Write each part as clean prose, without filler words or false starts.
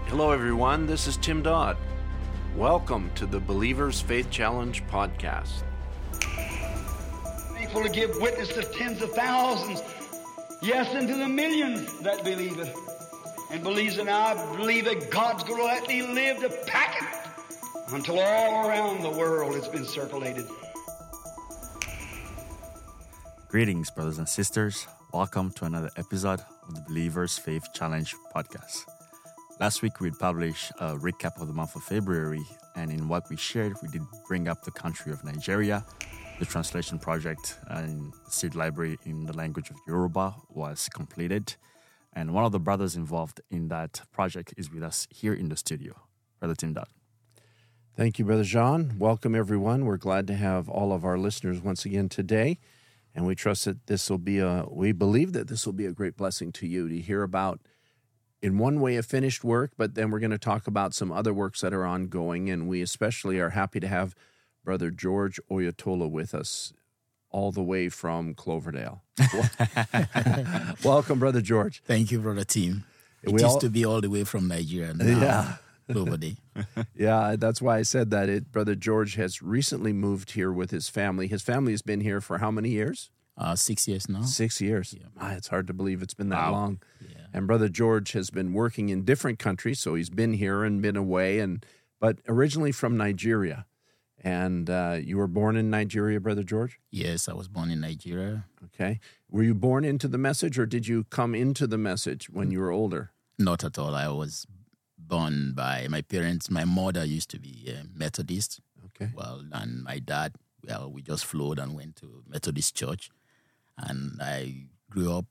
Hello, everyone. This is Tim Dodd. Welcome to the Believers Faith Challenge podcast. Faithful to give witness to tens of thousands, yes, and to the millions that believe it. And believes it, I believe that God's going to let me live to pack it until all around the world it's been circulated. Greetings, brothers and sisters. Welcome to another episode of the Believers Faith Challenge podcast. Last week, we published a recap of the month of February, and in what we shared, we did bring up the country of Nigeria. The translation project and the seed library in the language of Yoruba was completed, and one of the brothers involved in that project is with us here in the studio, Brother Tim Dodd. Thank you, Brother John. Welcome, everyone. We're glad to have all of our listeners once again today, and we trust that we believe that this will be a great blessing to you to hear about, in one way, a finished work, but then we're going to talk about some other works that are ongoing, and we especially are happy to have Brother George Oyetola with us all the way from Cloverdale. Welcome, Brother George. Thank you, Brother Tim. It used to be all the way from Nigeria now, Cloverdale. Yeah, that's why I said that. Brother George has recently moved here with his family. His family has been here for how many years? 6 years now. 6 years. Yeah. It's hard to believe it's been that long. Yeah. And Brother George has been working in different countries, so he's been here and been away, but originally from Nigeria. And you were born in Nigeria, Brother George? Yes, I was born in Nigeria. Okay. Were you born into the message, or did you come into the message when you were older? Not at all. I was born by my parents. My mother used to be a Methodist. Okay. Well, and my dad, we just flowed and went to Methodist church. And I grew up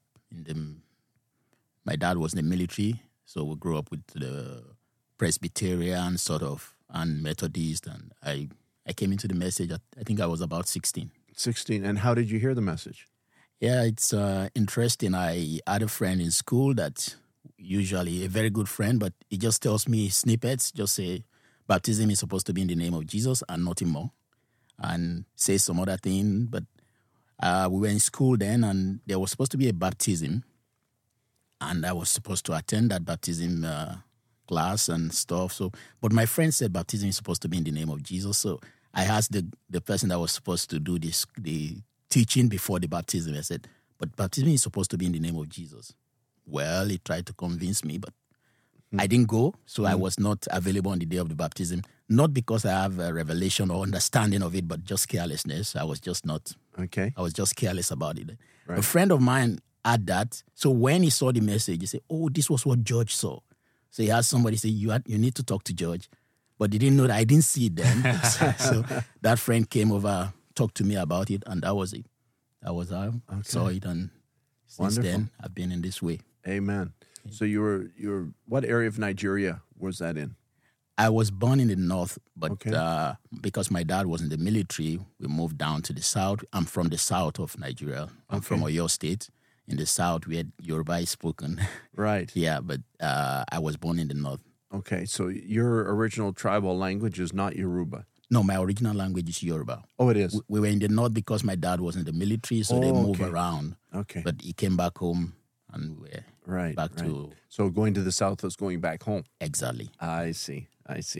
my dad was in the military, so we grew up with the Presbyterian sort of and Methodist, and I came into the message I think I was about 16. 16, and how did you hear the message? Yeah, it's interesting. I had a friend in school that usually a very good friend, but he just tells me snippets, just say baptism is supposed to be in the name of Jesus and nothing more, and say some other thing. But we were in school then, and there was supposed to be a baptism, and I was supposed to attend that baptism class and stuff. So, but my friend said baptism is supposed to be in the name of Jesus. So I asked the person that was supposed to do the teaching before the baptism. I said, but baptism is supposed to be in the name of Jesus. Well, he tried to convince me, but I didn't go. So I was not available on the day of the baptism. Not because I have a revelation or understanding of it, but just carelessness. I was just not. Okay. I was just careless about it. Right. A friend of mine had that. So when he saw the message, he said, oh, this was what George saw. So he asked somebody, say, you need to talk to George. But he didn't know that I didn't see it then. So that friend came over, talked to me about it, and that was it. That was how I saw it, and since then I've been in this way. Amen. So you were what area of Nigeria was that in? I was born in the north, but because my dad was in the military, we moved down to the south. I'm from the south of Nigeria. I'm from Oyo State. In the south, where Yoruba is spoken. Right. Yeah, but I was born in the north. Okay, so your original tribal language is not Yoruba? No, my original language is Yoruba. Oh, it is? We were in the north because my dad was in the military, so they moved around. Okay. But he came back home, and we were back to... So going to the south was going back home? Exactly. I see.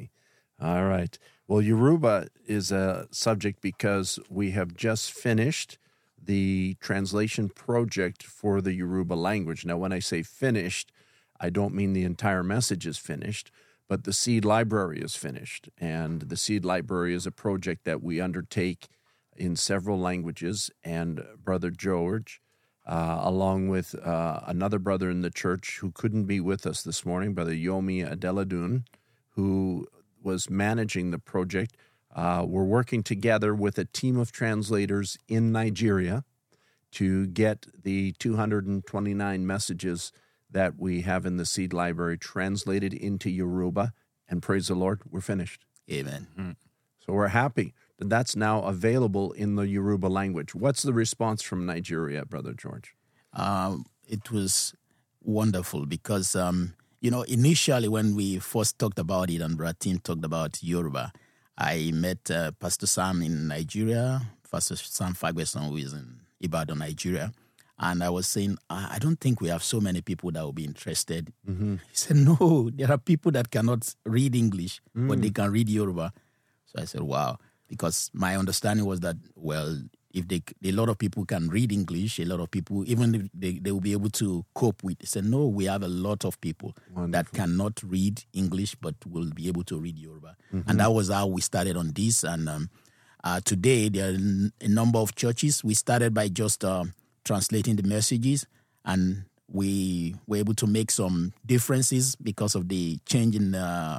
All right. Well, Yoruba is a subject because we have just finished the translation project for the Yoruba language. Now, when I say finished, I don't mean the entire message is finished, but the seed library is finished. And the seed library is a project that we undertake in several languages. And Brother George, along with another brother in the church who couldn't be with us this morning, Brother Yomi Adeladun, who was managing the project, we're working together with a team of translators in Nigeria to get the 229 messages that we have in the seed library translated into Yoruba. And praise the Lord, we're finished. Amen. Mm-hmm. So we're happy that that's now available in the Yoruba language. What's the response from Nigeria, Brother George? It was wonderful because, initially when we first talked about it and Brother Tim talked about Yoruba, I met Pastor Sam in Nigeria, Pastor Sam Fagbeson, who is in Ibadan, Nigeria. And I was saying, I don't think we have so many people that will be interested. He said, no, there are people that cannot read English, but they can read Yoruba. So I said, wow. Because my understanding was that, well, if a lot of people can read English, a lot of people, even if they will be able to cope with. He said, no, we have a lot of people that cannot read English, but will be able to read Yoruba. And that was how we started on this. And today, there are a number of churches. We started by just translating the messages, and we were able to make some differences because of the change in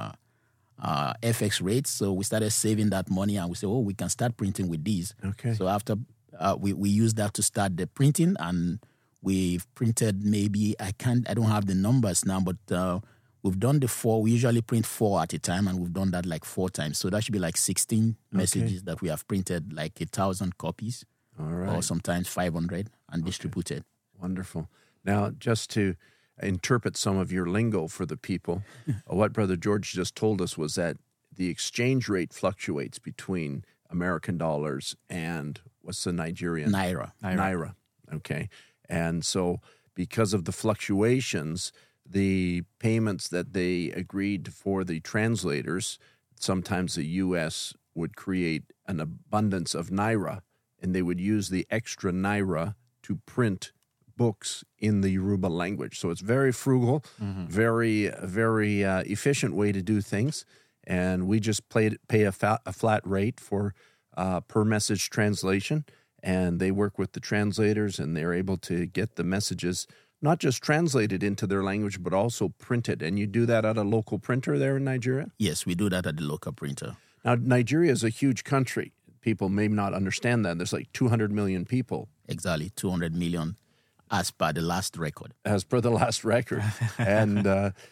FX rates. So we started saving that money, and we said, we can start printing with these. Okay. So after we used that to start the printing, and we've printed maybe, I don't have the numbers now, but we've done the 4. We usually print 4 at a time, and we've done that like 4 times. So that should be like 16 messages that we have printed, like 1,000 copies. All right. Or sometimes 500 and distributed. Wonderful. Now, just to interpret some of your lingo for the people, what Brother George just told us was that the exchange rate fluctuates between American dollars and what's the Nigerian? Naira. Okay. And so because of the fluctuations, the payments that they agreed for the translators, sometimes the U.S. would create an abundance of Naira, and they would use the extra Naira to print books in the Yoruba language. So it's very frugal, very efficient way to do things. And we just pay a flat rate for per message translation. And they work with the translators, and they're able to get the messages not just translated into their language, but also printed. And you do that at a local printer there in Nigeria? Yes, we do that at the local printer. Now, Nigeria is a huge country. People may not understand that. There's like 200 million people. Exactly, 200 million as per the last record. As per the last record. And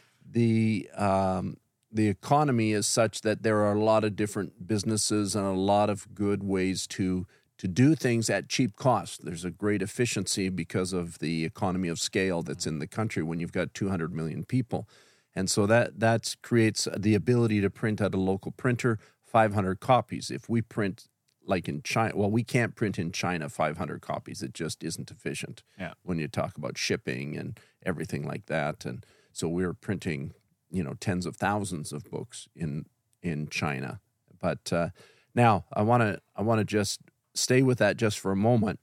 the economy is such that there are a lot of different businesses and a lot of good ways to do things at cheap cost. There's a great efficiency because of the economy of scale that's in the country when you've got 200 million people. And so that creates the ability to print at a local printer 500 copies. If we print like in China, well, we can't print in China 500 copies. It just isn't efficient when you talk about shipping and everything like that. And so we're printing, tens of thousands of books in China. But now I want to just stay with that just for a moment.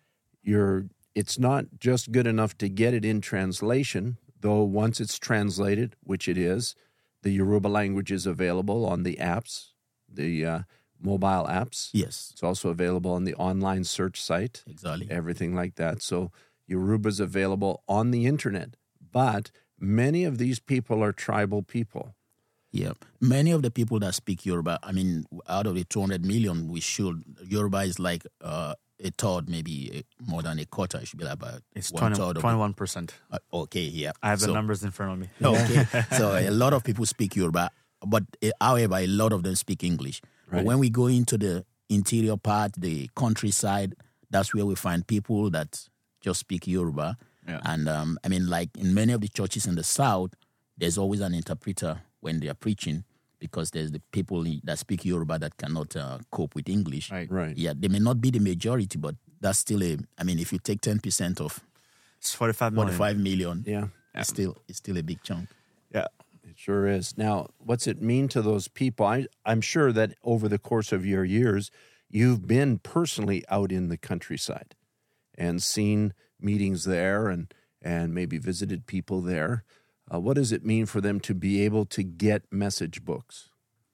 It's not just good enough to get it in translation, though once it's translated, which it is, the Yoruba language is available on the apps, the mobile apps. Yes. It's also available on the online search site. Exactly. Everything like that. So Yoruba is available on the internet. But many of these people are tribal people. Yeah. Many of the people that speak Yoruba, out of the 200 million, Yoruba is like a third, maybe more than a quarter. It should be like about It's 21%. Okay, yeah. I have the numbers in front of me. Okay. So a lot of people speak Yoruba, but however, a lot of them speak English. Right. But when we go into the interior part, the countryside, that's where we find people that just speak Yoruba. Yeah. And like in many of the churches in the South, there's always an interpreter when they are preaching, because there's the people that speak Yoruba that cannot cope with English. Right. Yeah, they may not be the majority, but that's still if you take 10% of It's 45 million. million, it's still a big chunk. Yeah. It sure is. Now, what's it mean to those people? I'm sure that over the course of your years, you've been personally out in the countryside and seen meetings there and maybe visited people there. What does it mean for them to be able to get message books?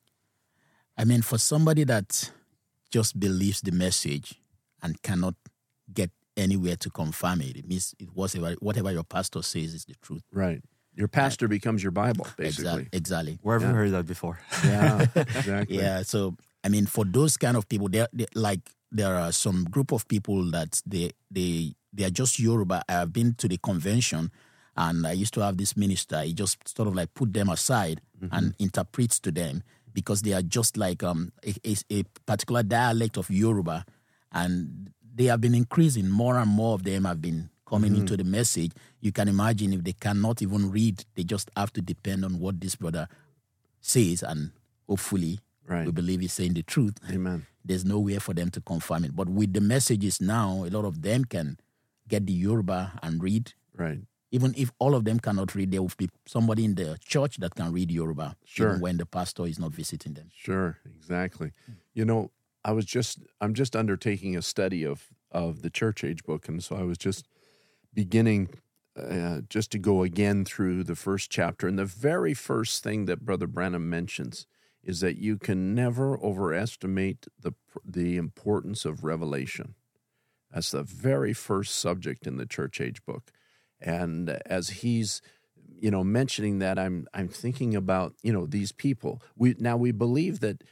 For somebody that just believes the message and cannot get anywhere to confirm it, it means whatever your pastor says is the truth. Right. Your pastor becomes your Bible, basically. Exactly. Where have you heard that before? Yeah, exactly. Yeah, so, for those kind of people, there are some group of people that they are just Yoruba. I have been to the convention, and I used to have this minister. He just sort of like put them aside and interprets to them, because they are just like a particular dialect of Yoruba, and they have been increasing. More and more of them have been coming into the message. You can imagine if they cannot even read, they just have to depend on what this brother says, and hopefully we believe he's saying the truth. Amen. There's no way for them to confirm it. But with the messages now, a lot of them can get the Yoruba and read. Right. Even if all of them cannot read, there will be somebody in the church that can read Yoruba, Sure. even when the pastor is not visiting them. Sure, exactly. You know, I'm just undertaking a study of the church age book, and so I was just beginning just to go again through the first chapter. And the very first thing that Brother Branham mentions is that you can never overestimate the importance of revelation. That's the very first subject in the church age book. And as he's, mentioning that, I'm thinking about, these people. We believe that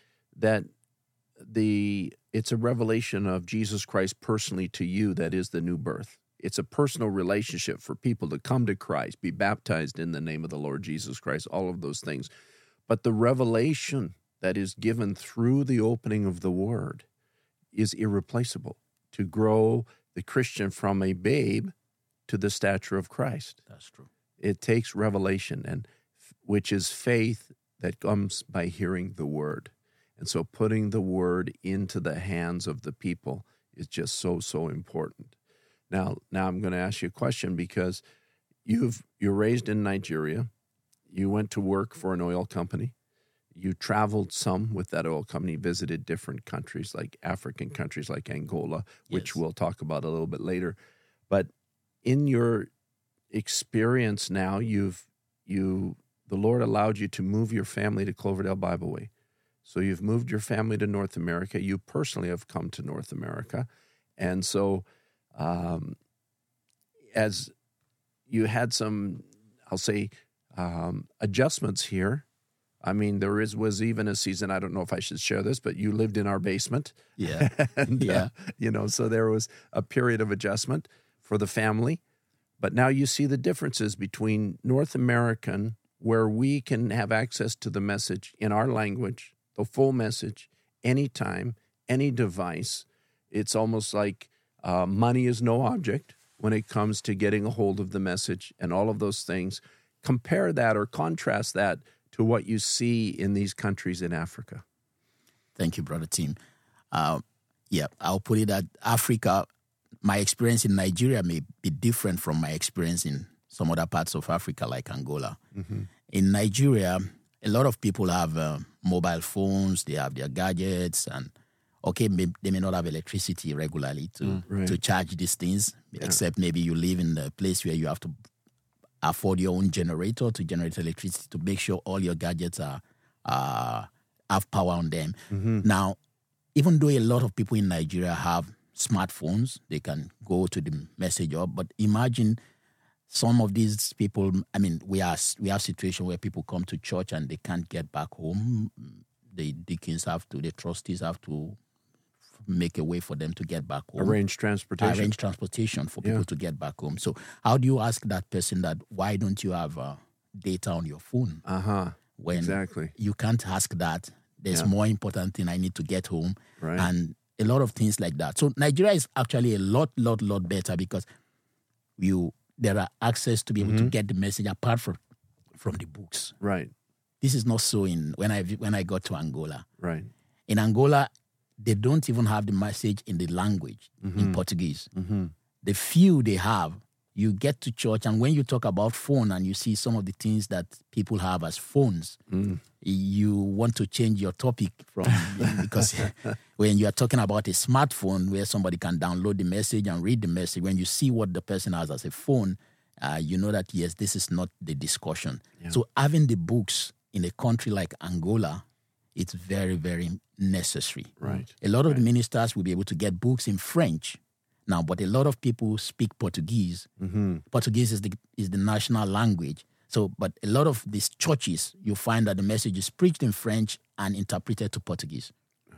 it's a revelation of Jesus Christ personally to you that is the new birth. It's a personal relationship for people to come to Christ, be baptized in the name of the Lord Jesus Christ, all of those things. But the revelation that is given through the opening of the Word is irreplaceable to grow the Christian from a babe to the stature of Christ. That's true. It takes revelation, and which is faith that comes by hearing the Word. And so putting the Word into the hands of the people is just so important. Now I'm going to ask you a question, because you're raised in Nigeria. You went to work for an oil company. You traveled some with that oil company, visited different countries, like African countries like Angola, which Yes. we'll talk about a little bit later. But in your experience now, the Lord allowed you to move your family to Cloverdale Bible Way. So you've moved your family to North America. You personally have come to North America. And so as you had some, I'll say, adjustments here. I mean, there was even a season, I don't know if I should share this, but you lived in our basement. Yeah. And, Yeah. So there was a period of adjustment for the family. But now you see the differences between North American, where we can have access to the message in our language, the full message, anytime, any device. It's almost like money is no object when it comes to getting a hold of the message and all of those things. Compare that or contrast that to what you see in these countries in Africa. Thank you, Brother Tim. I'll put it that Africa, my experience in Nigeria may be different from my experience in some other parts of Africa, like Angola. Mm-hmm. In Nigeria, a lot of people have mobile phones, they have their gadgets, and they may not have electricity regularly to charge these things, except maybe you live in a place where you have to afford your own generator to generate electricity to make sure all your gadgets have power on them. Mm-hmm. Now, even though a lot of people in Nigeria have smartphones, they can go to the message hub, but imagine some of these people, we have situations where people come to church and they can't get back home. The deacons the trustees have to make a way for them to get back home. Arrange transportation for people to get back home. So how do you ask that person that, why don't you have data on your phone? When exactly. You can't ask that. There's more important thing, I need to get home. Right. And a lot of things like that. So Nigeria is actually a lot better, because there are access to be able to get the message apart from the books. Right. This is not so when I got to Angola. Right. In Angola, they don't even have the message in the language, in Portuguese. Mm-hmm. The few they have, you get to church, and when you talk about phone and you see some of the things that people have as phones, you want to change your topic because when you are talking about a smartphone where somebody can download the message and read the message, when you see what the person has as a phone, you know that, yes, this is not the discussion. Yeah. So having the books in a country like Angola, it's very, very necessary. Right. A lot of the ministers will be able to get books in French now, but a lot of people speak Portuguese. Mm-hmm. Portuguese is the national language. So, but a lot of these churches, you find that the message is preached in French and interpreted to Portuguese.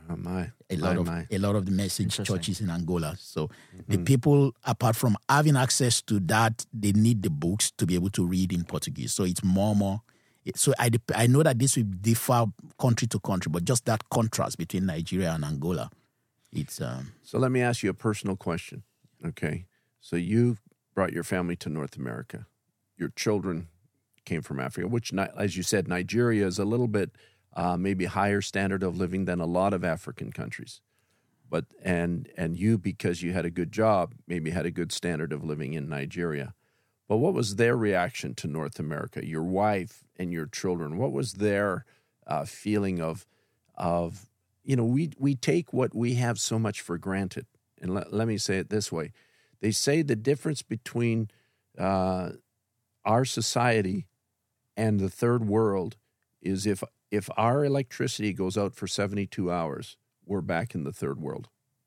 A lot of the message churches in Angola. So the people, apart from having access to that, they need the books to be able to read in Portuguese. So it's more. So I know that this will differ country to country, but just that contrast between Nigeria and Angola, it's. So let me ask you a personal question. Okay, so you brought your family to North America. Your children came from Africa, which, as you said, Nigeria is a little bit maybe higher standard of living than a lot of African countries. but and you, because you had a good job, maybe had a good standard of living in Nigeria. But what was their reaction to North America? Your wife and your children, what was their feeling of we take what we have so much for granted. And let me say it this way. They say the difference between our society and the third world is if our electricity goes out for 72 hours, we're back in the third world.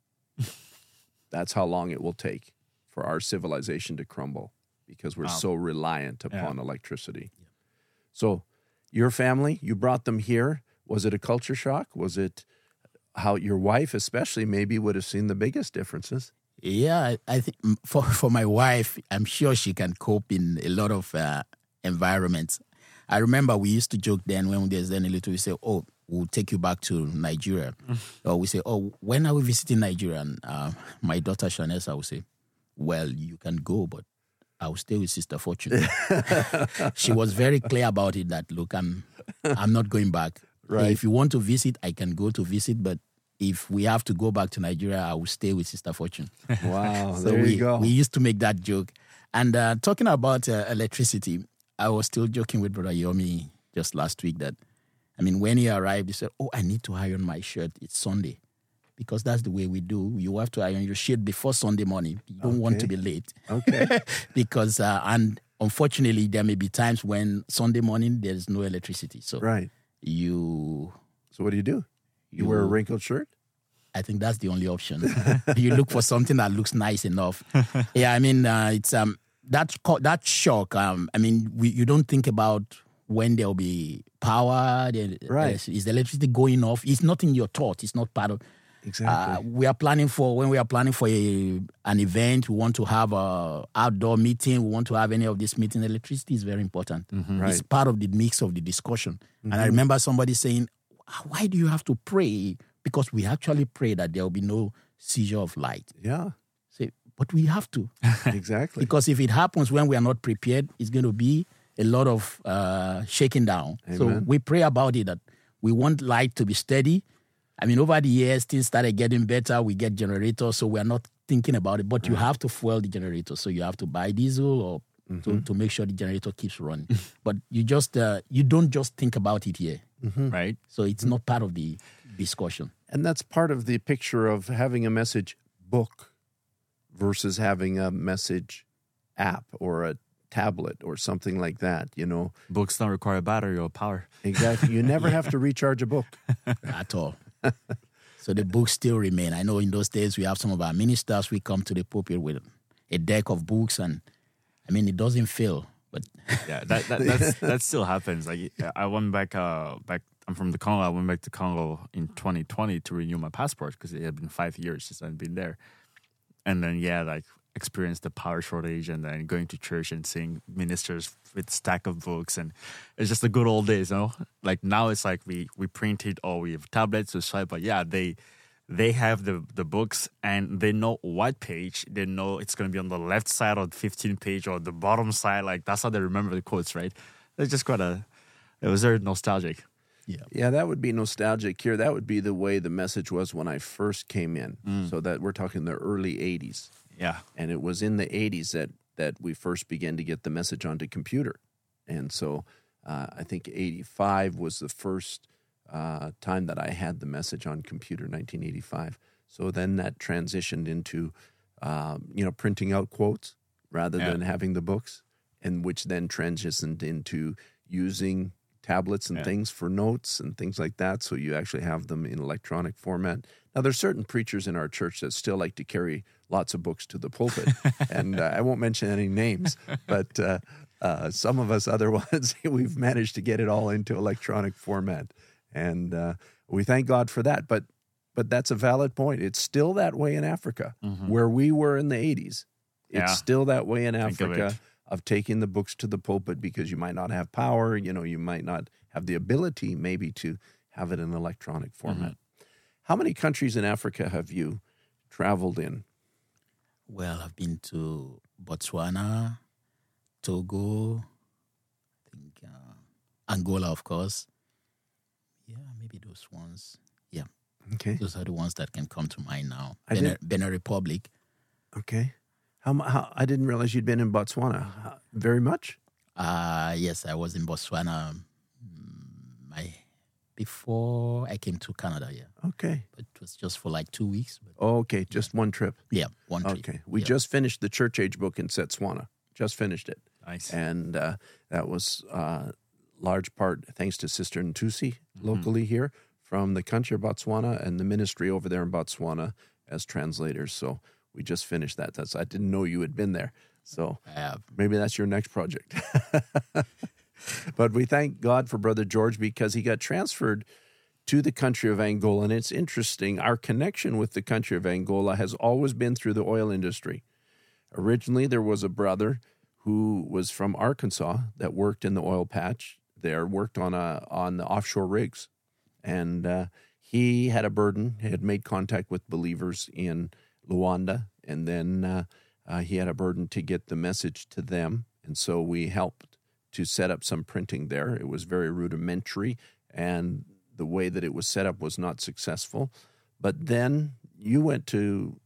That's how long it will take for our civilization to crumble, because we're so reliant upon electricity. Yeah. So your family, you brought them here. Was it a culture shock? Was it how your wife especially maybe would have seen the biggest differences? Yeah, I think for my wife, I'm sure she can cope in a lot of environments. I remember we used to joke then when there's any little, we say, oh, we'll take you back to Nigeria. Or we say, oh, when are we visiting Nigeria? And my daughter Shanessa will say, well, you can go, but I'll stay with Sister Fortune. She was very clear about it that, look, I'm not going back. Right. If you want to visit, I can go to visit, but if we have to go back to Nigeria, I will stay with Sister Fortune. Wow, So there you go. We used to make that joke. And talking about electricity, I was still joking with Brother Yomi just last week that, when he arrived, he said, oh, I need to iron my shirt. It's Sunday. Because that's the way we do. You have to iron your shirt before Sunday morning. You don't want to be late. Okay. Because, and unfortunately, there may be times when Sunday morning there's no electricity. So right. So what do? You wear a wrinkled shirt? I think that's the only option. You look for something that looks nice enough. Yeah, it's that shock. You don't think about when there'll be power. Right. Is the electricity going off? It's not in your thought. It's not part of. Exactly. When we are planning for an event, we want to have a outdoor meeting, we want to have any of this meeting, electricity is very important. Mm-hmm. Right. It's part of the mix of the discussion. Mm-hmm. And I remember somebody saying, why do you have to pray? Because we actually pray that there will be no seizure of light. Yeah. Say, but we have to. Exactly. Because if it happens when we are not prepared, it's going to be a lot of shaking down. Amen. So we pray about it, that we want light to be steady. Over the years, things started getting better. We get generators, so we're not thinking about it. But you have to fuel the generator. So you have to buy diesel or to make sure the generator keeps running. But you don't just think about it here. Mm-hmm. Right? So it's not part of the discussion. And that's part of the picture of having a message book versus having a message app or a tablet or something like that, Books don't require battery or power. Exactly. You never have to recharge a book. At all. So the books still remain. I know in those days we have some of our ministers, we come to the pulpit with a deck of books, and it doesn't fail. But yeah, that still happens. Like I went back. I'm from the Congo. I went back to Congo in 2020 to renew my passport because it had been 5 years since I'd been there. And then experienced the power shortage, and then going to church and seeing ministers with stack of books, and it's just the good old days, Like now it's like we print it or we have tablets to swipe, but yeah, they have the books and they know what page. They know it's going to be on the left side of the 15 page or the bottom side. Like that's how they remember the quotes, right? It's just it was very nostalgic. Yeah, that would be nostalgic here. That would be the way the message was when I first came in. So that we're talking the early 80s. Yeah. And it was in the 80s that we first began to get the message onto computer. And so I think 85 was the first time that I had the message on computer, 1985. So then that transitioned into, printing out quotes rather than having the books, and which then transitioned into using tablets and things for notes and things like that. So you actually have them in electronic format. Now, there's certain preachers in our church that still like to carry lots of books to the pulpit. And I won't mention any names, but some of us other ones, we've managed to get it all into electronic format. And we thank God for that. But that's a valid point. It's still that way in Africa, where we were in the 80s. It's still that way in Africa of taking the books to the pulpit because you might not have power, you might not have the ability maybe to have it in electronic format. How many countries in Africa have you traveled in? Well, I've been to Botswana, Togo, I think Angola, of course. Yeah, maybe those ones. Yeah. Okay. Those are the ones that can come to mind now. I did- Benin Republic. Okay. How I didn't realize you'd been in Botswana very much. Yes, I was in Botswana before I came to Canada, yeah. Okay. But it was just for like 2 weeks. But Okay. Just one trip. yeah, one trip. Okay. We Yeah. just finished the Church Age book in Setswana. Just finished it. Nice. And that was large part thanks to Sister Ntusi locally here from the country of Botswana and the ministry over there in Botswana as translators. So we just finished that. I didn't know you had been there. So I have. maybe that's your next project. But we thank God for Brother George because he got transferred to the country of Angola. And it's interesting, our connection with the country of Angola has always been through the oil industry. Originally, there was a brother who was from Arkansas that worked in the oil patch there, worked on the offshore rigs. And he had a burden, had made contact with believers in Luanda, and then he had a burden to get the message to them. And so we helped to set up some printing there. It was very rudimentary, and the way that it was set up was not successful. But then you went to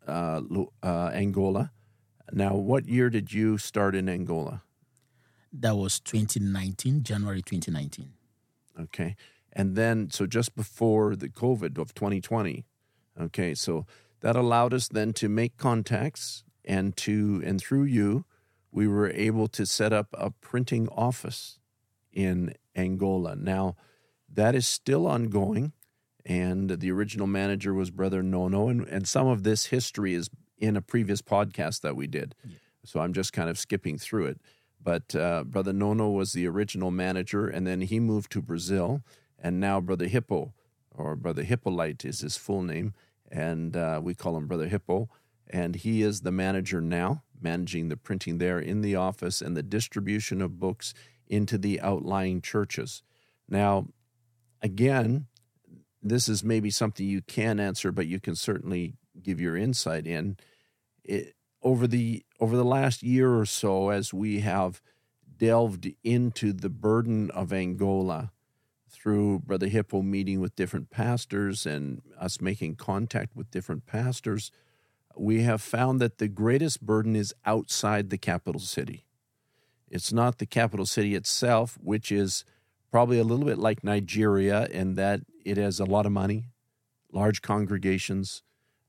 Angola. Now, what year did you start in Angola? That was 2019, January 2019. Okay. And then, so just before the COVID of 2020. Okay. So that allowed us then to make contacts and through you, we were able to set up a printing office in Angola. Now, that is still ongoing. And the original manager was Brother Nono. And some of this history is in a previous podcast that we did. Yeah. So I'm just kind of skipping through it. But Brother Nono was the original manager, and then he moved to Brazil. And now Brother Hippo, or Brother Hippolyte is his full name, and we call him Brother Hippo. And he is the manager now, managing the printing there in the office and the distribution of books into the outlying churches. Now, again, this is maybe something you can answer, but you can certainly give your insight in. Over the last year or so, as we have delved into the burden of Angola through Brother Hippo meeting with different pastors and us making contact with different pastors, we have found that the greatest burden is outside the capital city. It's not the capital city itself, which is probably a little bit like Nigeria in that it has a lot of money, large congregations.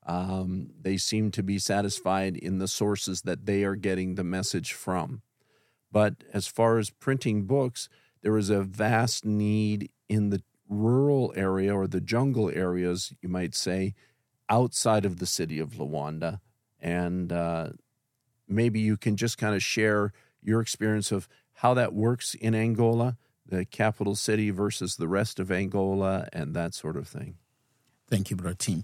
They seem to be satisfied in the sources that they are getting the message from. But as far as printing books, there is a vast need in the rural area or the jungle areas, you might say, outside of the city of Luanda. And maybe you can just kind of share your experience of how that works in Angola, the capital city versus the rest of Angola, and that sort of thing. Thank you, Brother Tim.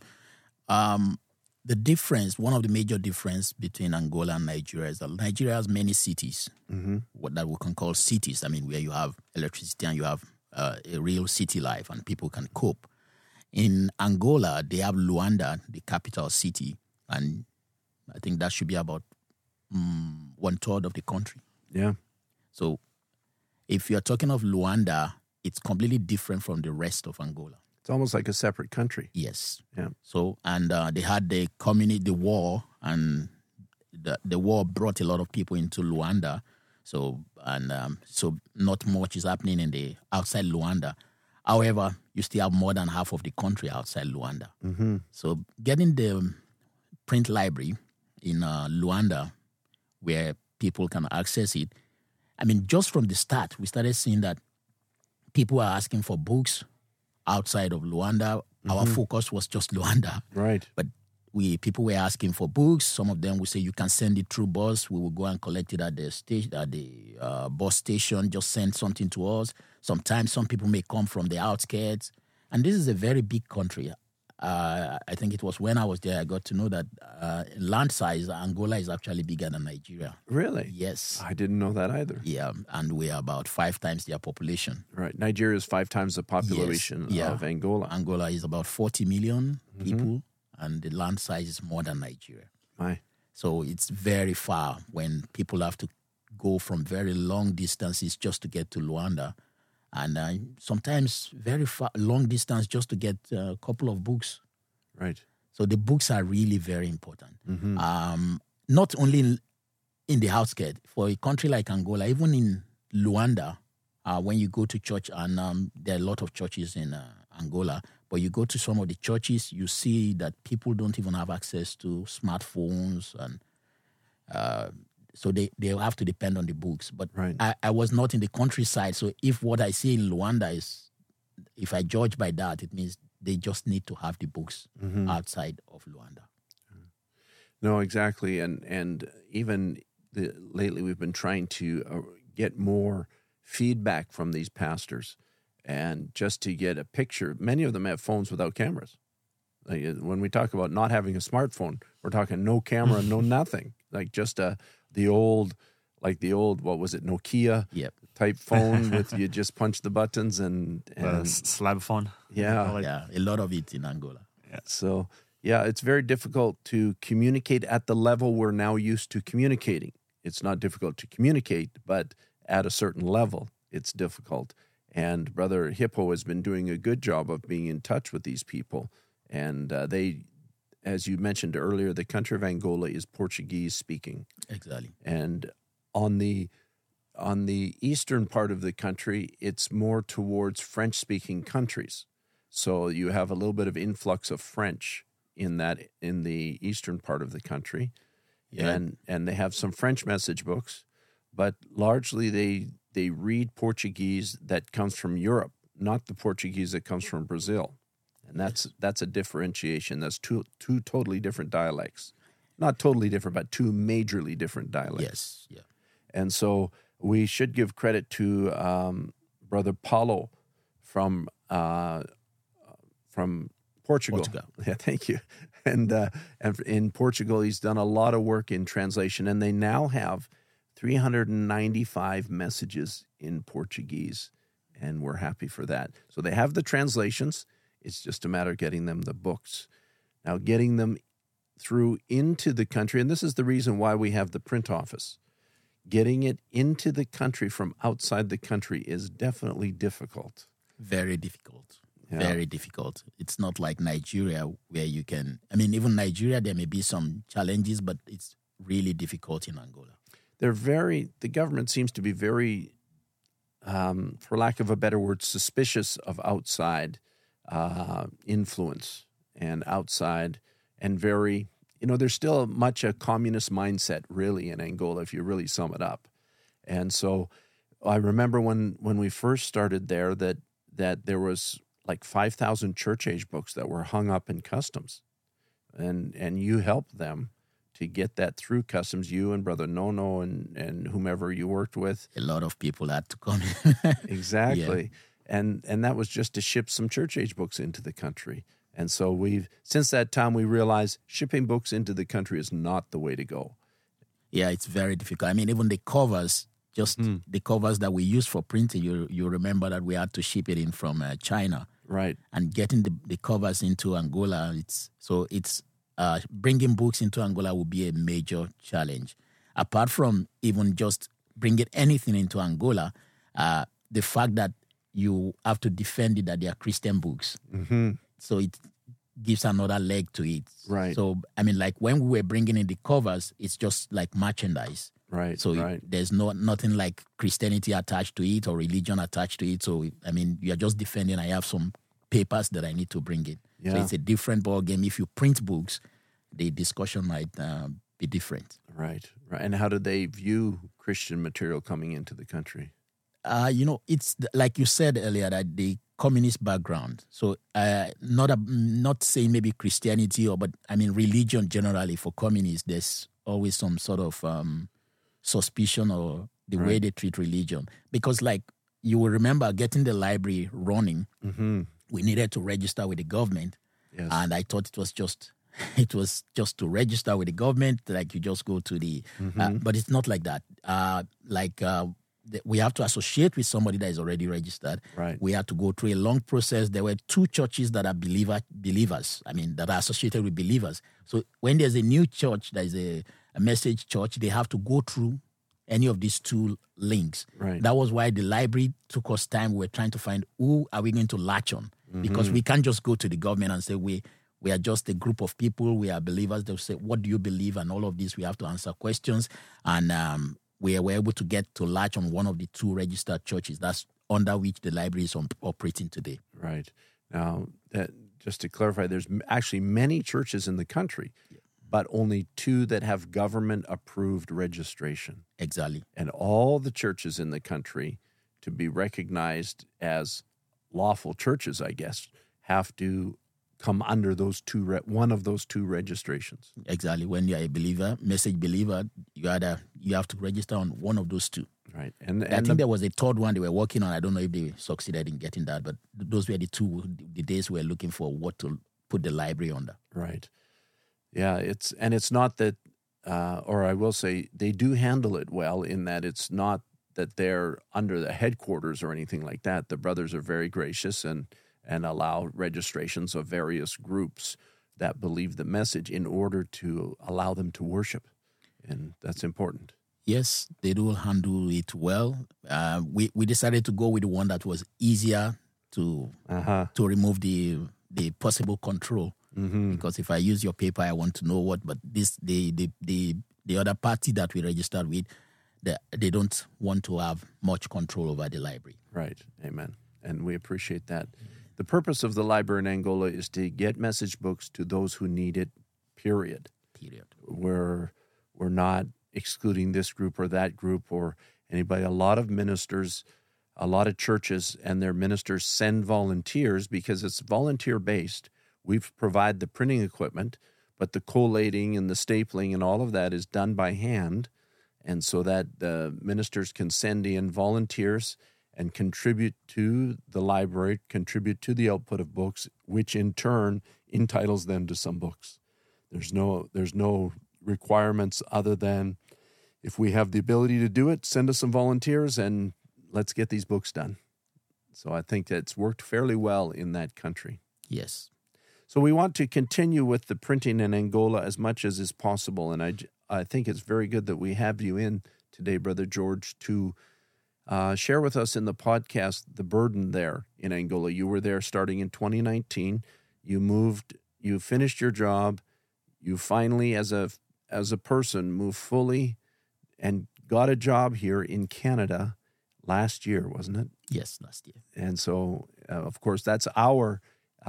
The difference, one of the major difference between Angola and Nigeria is that Nigeria has many cities, what that we can call cities. I mean, where you have electricity and you have a real city life and people can cope. In Angola, they have Luanda, the capital city, and I think that should be about 1/3 of the country. Yeah. So if you're talking of Luanda, it's completely different from the rest of Angola. It's almost like a separate country. Yes. Yeah. So, and they had the war, and the war brought a lot of people into Luanda. So, so not much is happening in the outside Luanda. However, you still have more than half of the country outside Luanda. Mm-hmm. So getting the print library in Luanda where people can access it, I mean, just from the start, we started seeing that people are asking for books outside of Luanda. Our focus was just Luanda. Right. But people were asking for books. Some of them would say, you can send it through bus. We will go and collect it at the station, at the bus station. Just send something to us. Sometimes some people may come from the outskirts. And this is a very big country. I think it was when I was there I got to know that in land size, Angola is actually bigger than Nigeria. Really? Yes. I didn't know that either. Yeah, and we are about 5 times their population. Right. Nigeria is 5 times the population of Angola. Angola is about 40 million people, and the land size is more than Nigeria. My. So it's very far when people have to go from very long distances just to get to Luanda. And sometimes very far, long distance just to get a couple of books Right. So the books are really very important. Not only in the outskirts, for a country like Angola, even in Luanda, when you go to church, and there are a lot of churches in Angola, but you go to some of the churches, you see that people don't even have access to smartphones, and so they have to depend on the books. But Right. I was not in the countryside, so if what I see in Luanda is, if I judge by that, it means they just need to have the books outside of Luanda. No, exactly. And even lately we've been trying to get more feedback from these pastors, and just to get a picture. Many of them have phones without cameras. Like, when we talk about not having a smartphone, we're talking no camera, no nothing. Like just the old, what was it, Nokia Yep. type phone with you just punch the buttons and Slab phone. yeah. Yeah, a lot of it in Angola. So, yeah, it's very difficult to communicate at the level we're now used to communicating. It's not difficult to communicate, but at a certain level, it's difficult. And Brother Hippo has been doing a good job of being in touch with these people. And they, as you mentioned earlier, the country of Angola is Portuguese speaking. Exactly. And on the eastern part of the country, it's more towards French-speaking countries. So you have a little bit of influx of French in the eastern part of the country. Yeah. And they have some French message books, but largely they read Portuguese that comes from Europe, not the Portuguese that comes from Brazil. And that's a differentiation. That's two totally different dialects. Not totally different, but two majorly different dialects. Yes. Yeah. And so we should give credit to Brother Paulo from Portugal. Yeah, thank you. And in Portugal, he's done a lot of work in translation, and they now have 395 messages in Portuguese, and we're happy for that. So they have the translations. It's just a matter of getting them the books. Now, getting them through into the country, and this is the reason why we have the print office. Getting it into the country from outside the country is definitely difficult. Very difficult. Yeah. Very difficult. It's not like Nigeria where you can, even Nigeria, there may be some challenges, but it's really difficult in Angola. The government seems to be very, for lack of a better word, suspicious of outside influence and outside, and very, there's still much a communist mindset really in Angola if you really sum it up. And so I remember when we first started there that there was like 5,000 church age books that were hung up in customs, and you helped them to get that through customs, you and Brother Nono and whomever you worked with. A lot of people had to come. Exactly. Yeah. And that was just to ship some church age books into the country. And so since that time, we realized shipping books into the country is not the way to go. Yeah, it's very difficult. Even the covers, the covers that we use for printing, you remember that we had to ship it in from China. Right. And getting the covers into Angola, it's bringing books into Angola will be a major challenge. Apart from even just bringing anything into Angola, the fact that you have to defend it that they are Christian books. Mm-hmm. So it gives another leg to it. Right. So, like when we were bringing in the covers, it's just like merchandise. Right. So right. There's nothing like Christianity attached to it or religion attached to it. So, you're just defending. I have some papers that I need to bring in. Yeah. So it's a different ball game. If you print books, the discussion might be different. Right. And how do they view Christian material coming into the country? It's like you said earlier, that the communist background. So not saying maybe Christianity but religion generally for communists, there's always some sort of suspicion or the way they treat religion. Because like you will remember getting the library running, we needed to register with the government. Yes. And I thought it was just to register with the government, like you just go to the, but it's not like that. We have to associate with somebody that is already registered. Right. We had to go through a long process. There were 2 churches that are believers, that are associated with believers. So when there's a new church, that is a message church, they have to go through any of these 2 links. Right. That was why the library took us time. We were trying to find who are we going to latch on, because we can't just go to the government and say we We are just a group of people. We are believers. They'll say, what do you believe? And all of this, we have to answer questions. And we were able to get to latch on one of the 2 registered churches. That's under which the library is operating today. Right. Now, just to clarify, there's actually many churches in the country, but only 2 that have government-approved registration. Exactly. And all the churches in the country, to be recognized as lawful churches, I guess, have to come under those one of those 2 registrations. Exactly. When you're a believer, message believer, you have to register on one of those 2. Right. And I think there was a 3rd one they were working on. I don't know if they succeeded in getting that, but those were the 2 the days we were looking for what to put the library under. Right. Yeah. It's not that, or I will say, they do handle it well in that it's not that they're under the headquarters or anything like that. The brothers are very gracious and allow registrations of various groups that believe the message in order to allow them to worship. And that's important. Yes, they do handle it well. We decided to go with the one that was easier to remove the possible control. Mm-hmm. Because if I use your paper, I want to know what. But the other party that we registered with, they don't want to have much control over the library. Right. Amen. And we appreciate that. The purpose of the library in Angola is to get message books to those who need it, period. We're not excluding this group or that group or anybody. A lot of ministers, a lot of churches and their ministers send volunteers because it's volunteer-based. We've provided the printing equipment, but the collating and the stapling and all of that is done by hand, and so that the ministers can send in volunteers and contribute to the library, contribute to the output of books, which in turn entitles them to some books. There's no requirements other than if we have the ability to do it, send us some volunteers and let's get these books done. So I think that's worked fairly well in that country. Yes. So we want to continue with the printing in Angola as much as is possible, and I think it's very good that we have you in today, Brother George, to share with us in the podcast the burden there in Angola. You were there starting in 2019. You moved. You finished your job. You finally, as a person, moved fully and got a job here in Canada last year, wasn't it? Yes, last year. And so, of course, that's our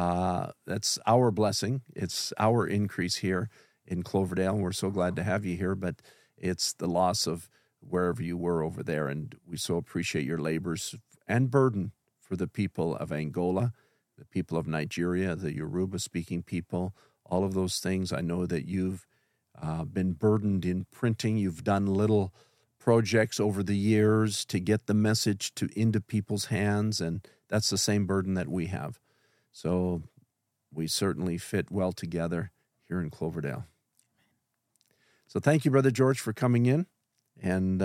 blessing. It's our increase here in Cloverdale, and we're so glad to have you here. But it's the loss of wherever you were over there, and we so appreciate your labors and burden for the people of Angola, the people of Nigeria, the Yoruba-speaking people, all of those things. I know that you've been burdened in printing. You've done little projects over the years to get the message into people's hands, and that's the same burden that we have. So we certainly fit well together here in Cloverdale. So thank you, Brother George, for coming in. And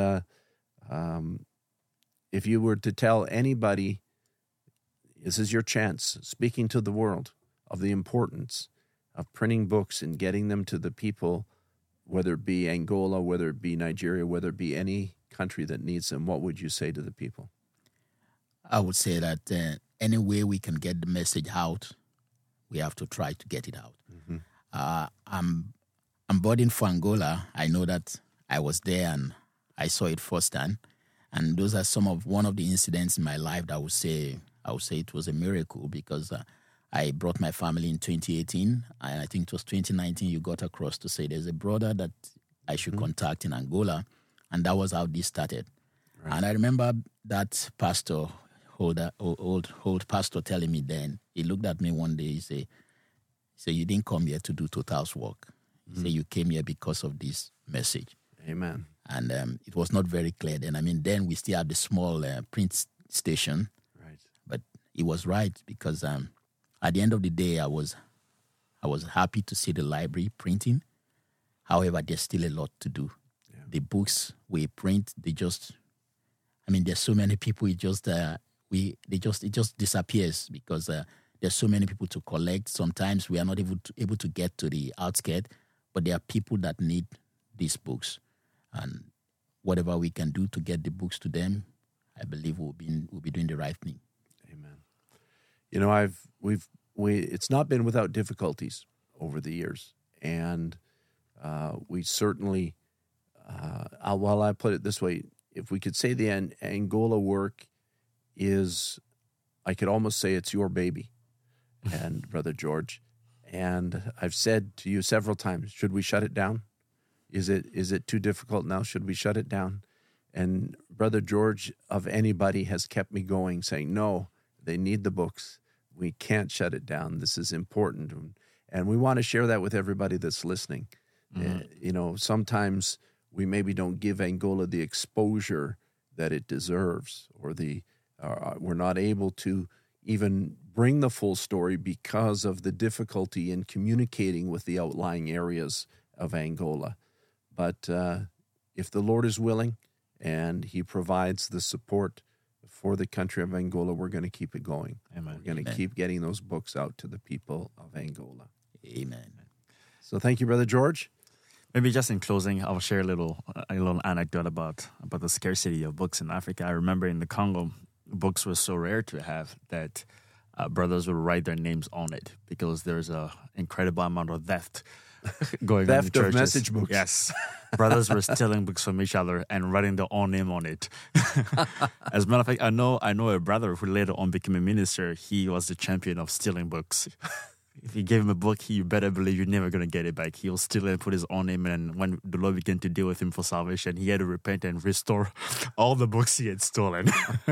if you were to tell anybody, this is your chance, speaking to the world of the importance of printing books and getting them to the people, whether it be Angola, whether it be Nigeria, whether it be any country that needs them, what would you say to the people? I would say that any way we can get the message out, we have to try to get it out. Mm-hmm. I'm boarding for Angola. I know that I was there and I saw it firsthand. And those are one of the incidents in my life that I would say it was a miracle, because I brought my family in 2018, and I think it was 2019 you got across to say there's a brother that I should contact in Angola, and that was how this started. Right. And I remember that pastor, old pastor, telling me then, he looked at me one day, he said, you didn't come here to do Total's work. He said, you came here because of this message. Amen. And it was not very clear then. I mean, then we still had the small print station. Right. But it was right, because at the end of the day, I was happy to see the library printing. However, there's still a lot to do. Yeah. The books we print, there's so many people. It just disappears because there's so many people to collect. Sometimes we are not able to get to the outskirts, but there are people that need these books, and whatever we can do to get the books to them, I believe we'll be doing the right thing. Amen. You know, it's not been without difficulties over the years. And we certainly, well, I put it this way, if we could say the Angola work is, I could almost say it's your baby, and Brother George. And I've said to you several times, should we shut it down? Is it too difficult now? Should we shut it down? And Brother George, of anybody, has kept me going, saying, no, they need the books. We can't shut it down. This is important. And we want to share that with everybody that's listening. Sometimes we maybe don't give Angola the exposure that it deserves, or we're not able to even bring the full story because of the difficulty in communicating with the outlying areas of Angola. But if the Lord is willing and he provides the support for the country of Angola, we're going to keep it going. Amen. We're going to keep getting those books out to the people of Angola. Amen. So thank you, Brother George. Maybe just in closing, I'll share a little anecdote about the scarcity of books in Africa. I remember in the Congo, books were so rare to have that brothers would write their names on it because there's an incredible amount of theft going on in churches. Theft of message books. Yes. Brothers were stealing books from each other and writing their own name on it. As a matter of fact, I know a brother who later on became a minister. He was the champion of stealing books. If you gave him a book, you better believe you're never going to get it back. He'll steal it and put his own name in. And when the Lord began to deal with him for salvation, he had to repent and restore all the books he had stolen.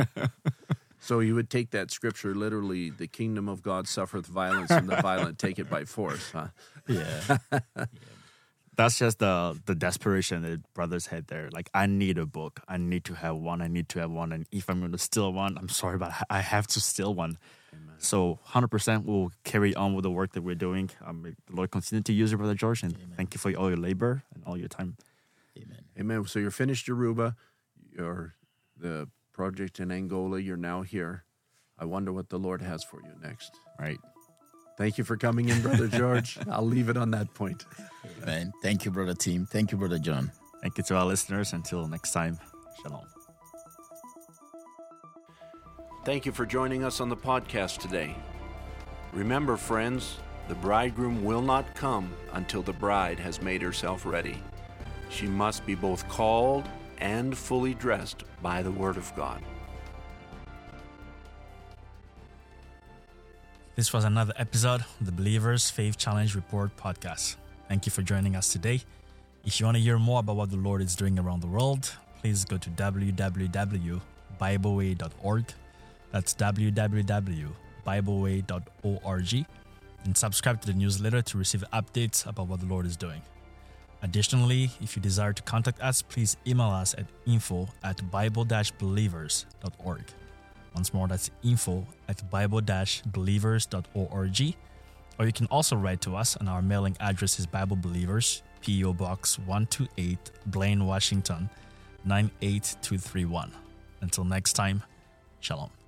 So you would take that scripture literally, the kingdom of God suffereth violence and the violent take it by force, huh? Yeah. That's just the desperation that brothers had there. Like, I need a book. I need to have one. And if I'm going to steal one, I'm sorry, but I have to steal one. Amen. So 100% we'll carry on with the work that we're doing. The Lord continue to use you, Brother George, and Amen. Thank you for all your labor and all your time. Amen. Amen. So you're finished Yoruba, the project in Angola, you're now here. I wonder what the Lord has for you next. Right. Thank you for coming in, Brother George. I'll leave it on that point. Amen. Thank you, Brother Tim. Thank you, Brother John. Thank you to our listeners. Until next time, shalom. Thank you for joining us on the podcast today. Remember, friends, the bridegroom will not come until the bride has made herself ready. She must be both called and fully dressed by the Word of God. This was another episode of the Believers Faith Challenge Report podcast. Thank you for joining us today. If you want to hear more about what the Lord is doing around the world, please go to www.bibleway.org. That's www.bibleway.org, and subscribe to the newsletter to receive updates about what the Lord is doing. Additionally, if you desire to contact us, please email us at info@bible-believers.org. Once more, that's info@bible-believers.org. Or you can also write to us, and our mailing address is Bible Believers, P.O. Box 128, Blaine, Washington, 98231. Until next time, shalom.